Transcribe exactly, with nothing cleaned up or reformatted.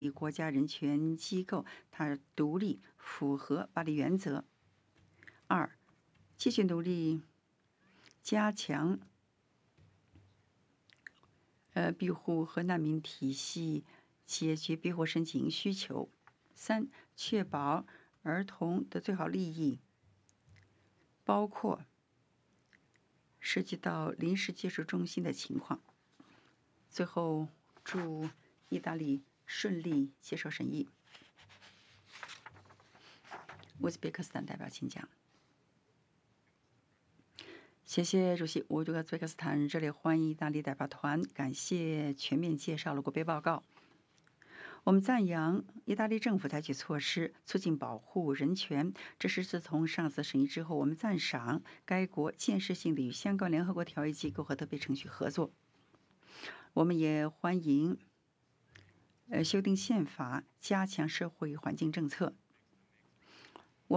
国家人权机构，它独立，符合巴黎原则。二，继续努力加强呃庇护和难民体系，解决庇护申请需求。三，确保儿童的最好利益，包括涉及到临时接收中心的情况。最后，祝意大利顺利接受审议。乌兹别克斯坦代表，请讲。谢谢主席，乌兹别克斯坦热烈欢迎意大利代表团，感谢全面介绍了国别报告。我们赞扬意大利政府采取措施促进保护人权，这是自从上次审议之后，我们赞赏该国建设性的与相关联合国条约机构和特别程序合作。我们也欢迎呃修订宪法，加强社会环境政策。